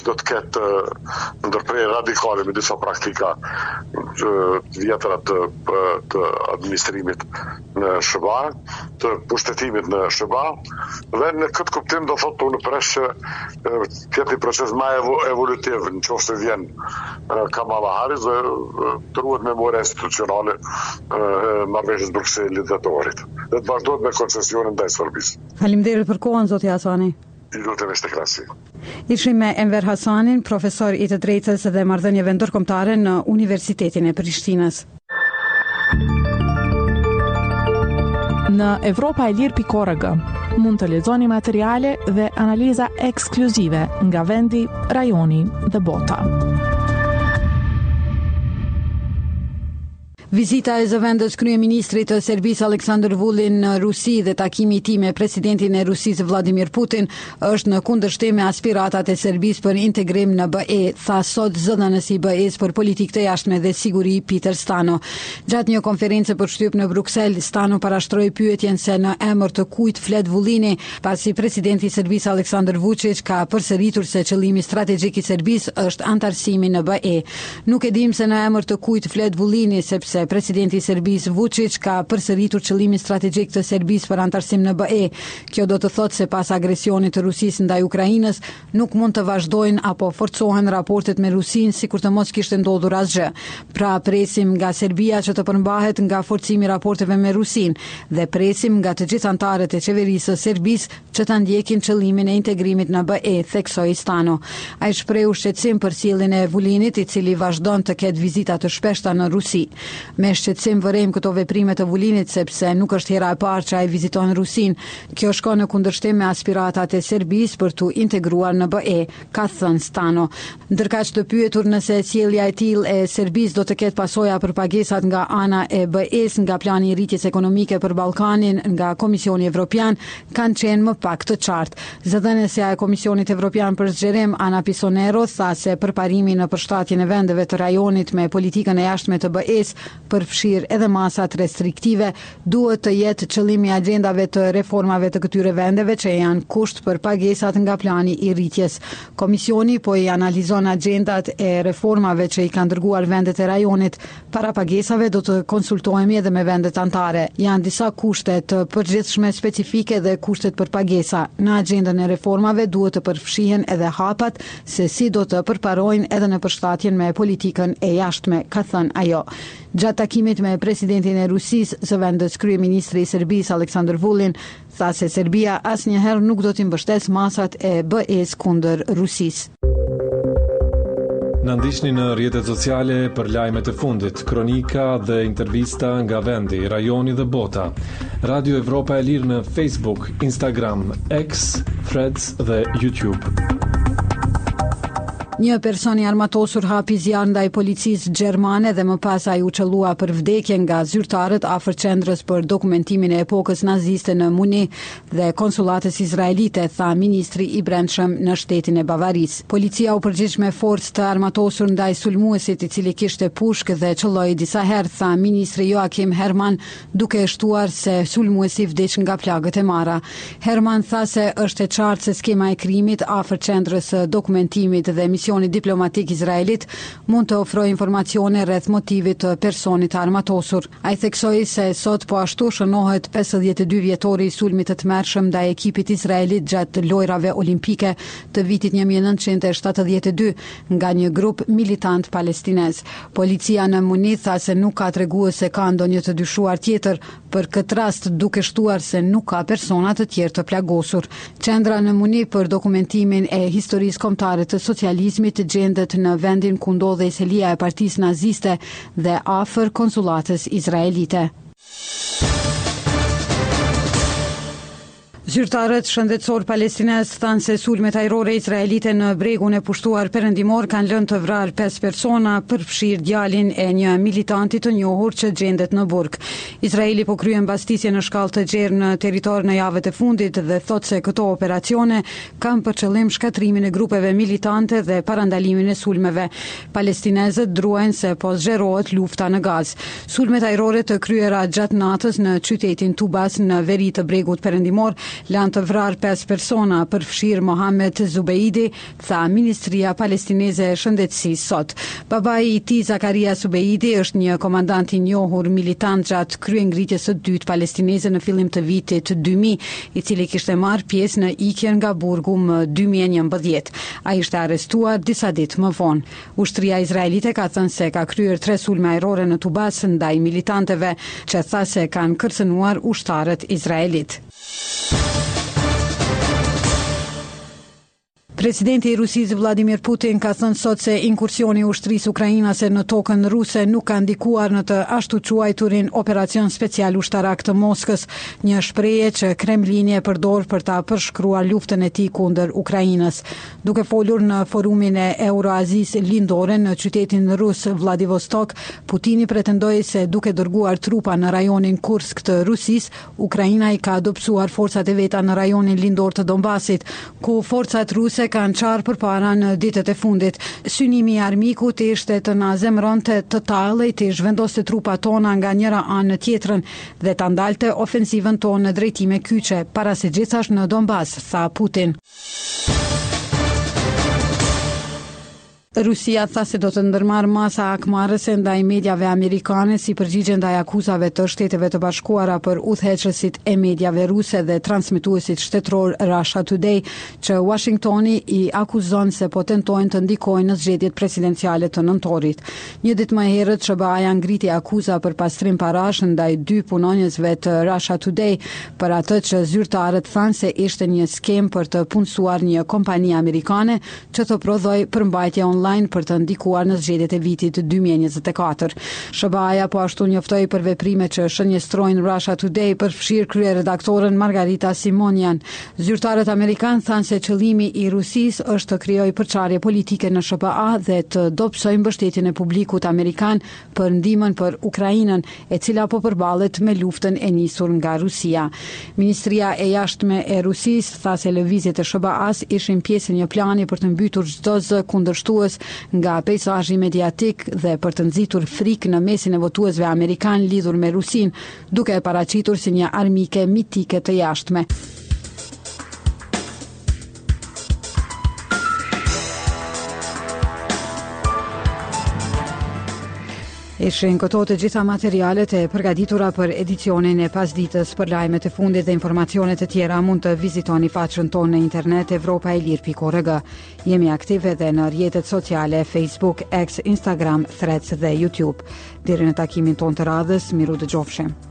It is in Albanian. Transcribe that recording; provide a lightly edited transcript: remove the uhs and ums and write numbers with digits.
do të ketë ndërprerje radikale me disa praktika vjetra të administrimit në SBA, të pushtetimit në SBA, dhe në këtë kuptim do thotë unë presh që këtë një proces më evolutiv në qoftë se vjen Kamala Harris dhe të ruhet memoria institucionale marrëveshjes Brukselit dhe të Orit. Dhe të vazhdojnë me koncesionin ndaj Serbisë. Faleminderit për kohën, zoti Hasani. Ishim me Enver Hasanin, profesor i të drejtës dhe marrëdhënieve ndërkombëtare në Universitetin e Prishtinës. Në evropaelir.org mund të lexoni materiale dhe analiza ekskluzive nga vendi, rajoni dhe bota. Vizita e zëvendës kryeministrit të Serbisë Aleksandar Vulin në Rusi dhe takimi i tij me presidentin e Rusisë Vladimir Putin është në kundërshtim me aspiratat e Serbisë për integrim në BE, tha sot zëdhënësi i BE-s për politikë të jashtme dhe siguri Peter Stano. Gjatë një konferencë përshtyp në Bruksel, Stano parashtroi pyetjen se në emër të kujt flet Vullini, pasi presidenti i Serbisë Aleksandar Vučić ka përsëritur se qëllimi strategjik i Serbisë është antarësimi në BE. Nuk e dim se në emër të kujt flet Vullini, sepse presidenti i Serbisë Vučić ka përsëritur qëllimin strategjik të Serbisë për antarësim në BE. Kjo do të thotë se pas agresionit të Rusisë ndaj Ukrainës nuk mund të vazhdojnë apo forcohen raportet me Rusinë sikur të mos kishte ndodhur asgjë. Pra presim nga Serbia që të përmbahet nga forcimi i raporteve me Rusinë dhe presim nga të gjithë anëtarët e qeverisë së Serbisë që ta ndjekin qëllimin e integrimit në BE, theksoi Stano. Ai shprehu shqetësim për sjelljen e Vulinit, i cili vazhdon të ketë vizita të shpeshta në Rusi. Me shqetësim vërejmë këto veprime të Vulinit sepse nuk është hera e parë që ai viziton Rusinë. Kjo shkon në kundërshtim me aspiratat e Serbisë për të integruar në BE, ka thënë Stano. Ndërkaq të pyetur nëse sjellja e tillë e Serbisë do të ketë pasoja për pagesat nga ana e BE-s, nga plani i rritjes ekonomike për Ballkanin, nga Komisioni Evropian, kanë qenë më pak të qartë. Zëdhënësja e Komisionit Evropian për zgjerim Ana Pisonero tha se përparimi në përshtatjen e vendeve të rajonit me politikën e jashtme të BE-s përfshirë edhe masat restriktive, duhet të jetë qëllimi i agjendave të reformave të këtyre vendeve që janë kusht për pagesat nga plani i rritjes. Komisioni po i analizon agjendat e reformave që i kanë dërguar vendet e rajonit. Para pagesave do të konsultohemi edhe me vendet anëtare. Janë disa kushte të përgjithshme specifike dhe kushtet për pagesa. Në agjendën e reformave duhet të përfshihen edhe hapat se si do të përparojnë edhe në përshtatjen me politikën e jashtme, ka thënë ajo. Gjatë takimit me presidentin e Rusisë, zëvendës kryeministri i Serbisë Aleksandar Vulin tha se Serbia asnjëherë nuk do t'i mbështesë masat e BE-s kundër Rusisë. Na ndiqni në rrjetet sociale për lajmet e fundit, kronika dhe intervista nga vendi, rajoni dhe bota. Radio Evropa e Lirë në Facebook, Instagram, X, Threads dhe YouTube. Një person i armatosur hapi zjarr ndaj policisë gjermane dhe më pas ai u çellua për vdekje nga zyrtarët afër qendrës për dokumentimin e epokës naziste në Muni dhe konsulatës izraelite, tha ministri i brendshëm në shtetin e Bavarisë. Policia u përgjigj me forcë të armatosur ndaj sulmuesit i cili kishte pushkë dhe çelloi disa herë, tha ministri Joachim Herman, duke e shtuar se sulmuesi vdiq nga plagët e marra. Herman tha se është e qartë se skema e krimit afër qendrës së dokumentimit dhe misioni diplomatik izraelit mund të ofrojë informacione rreth motivit të personit armatosur. Ai theksoi se sot po ashtu shënohet 52 vjetori i sulmit të tmerrshëm ndaj ekipit izraelit gjatë lojrave olimpike të vitit 1972 nga një grup militant palestinez. Policia në Munich tha se nuk ka treguar se ka ndonjë të dyshuar tjetër për këtë rast, duke shtuar se nuk ka persona të tjerë të plagosur. Qendra në Munich për dokumentimin e historisë kombëtare të socializmit të gjendet në vendin ku ndodhej selia e partisë naziste dhe afër konsulatës izraelite. Zyrtarët shëndetësor palestinez thanë se sulmet ajrore izraelite në bregun e pushtuar perëndimor kanë lënë të vrarë 5 persona, përfshirë djalin e një militanti të njohur që gjendet në burg. Izraeli po kryen mbastisje në shkallë të gjerë në territor në javët e fundit dhe thotë se këto operacione kanë për qëllim shkatrimin e grupeve militante dhe parandalimin e sulmeve. Palestinezët druajnë se po zgjerohet lufta në Gazë. Sulmet ajrore të kryera gjatë natës në qytetin Tubas në veri të bregut perëndimor lanë të vrarë 5 persona, përfshirë Mohamed Zubeidi, tha Ministria Palestineze e Shëndetësisë sot. Babai i tij Zakaria Zubeidi është një komandant i njohur militant gjatë kryengritjes së dytë palestineze në fillim të vitit 2000, i cili kishte marrë pjesë në ikjen nga burgu më 2011. Ai ishte arrestuar disa ditë më vonë. Ushtria izraelite ka thënë se ka kryer 3 sulme ajrore në Tubas ndaj militanteve që tha se kanë kërcënuar ushtarët izraelit. Presidenti i Rusisë Vladimir Putin ka thënë sot se inkursioni i ushtrisë ukrainase në tokën ruse nuk ka ndikuar në të ashtu quajturin operacion special ushtarak të Moskës, një shprehje që Kremlini e përdor për ta përshkruar luftën e tij kundër Ukrainës. Duke folur në forumin e Euroazisë lindore në qytetin rus Vladivostok, Putini pretendoi se duke dërguar trupa në rajonin Kursk të Rusisë, Ukraina i ka dobësuar forcat e veta në rajonin lindor të Donbasit, ku forcat ruse kanë qarë përpara në ditët e fundit. Synimi i armikut ishte të na zemronte të tallej të zhvendoste trupat tona nga njëra anë në tjetrën dhe ta ndalte ofensivën tonë në drejtime kyçe, para se gjithashtu në Donbas, tha Putin. Rusia tha se do të ndërmarrë masa akmarrëse ndaj mediave amerikane si përgjigje ndaj akuzave të Shteteve të Bashkuara për udhëheqësit e mediave ruse dhe transmetuesit shtetëror Russia Today, që Washingtoni i akuzon se po tentojnë të ndikojnë në zgjedhjet presidenciale të nëntorit. Një ditë më herët SBA-ja ngriti akuza për pastrim parash ndaj 2 punonjësve të Russia Today për atë që zyrtarët thanë se ishte një skem për të punësuar një kompani amerikane që të prodhoi përmbajtje online për të ndikuar në zgjedhjet e vitit 2024. SBA-ja po ashtu njoftoi për veprime që shënjestrojnë Russia Today, përfshirë kryeredaktoren Margarita Simonian. Zyrtarët amerikanë thanë se qëllimi i Rusisë është të krijojë përçarje politike në SBA dhe të dobësojë mbështetjen e publikut amerikan për ndihmën për Ukrainën, e cila po përballet me luftën e nisur nga Rusia. Ministria e Jashtme e Rusisë tha se lëvizjet e SBA-s ishin pjesë e një plani për të mbytur çdo zë kundërshtues nga peizazhi mediatik dhe për të nxitur frikë në mesin e votuesve amerikan lidhur me Rusinë, duke e paraqitur si një armike mitike të jashtme. Ishin këto të gjitha materialet e përgatitura për edicionin e pasditës. Për lajmet e fundit dhe informacionet e tjera mund të vizitoni faqen tonë në internet evropaelir.org. Jemi aktive edhe në rrjetet sociale Facebook, X, Instagram, Threads dhe YouTube. Deri në takimin tonë të radhës, miru dëgjofshim.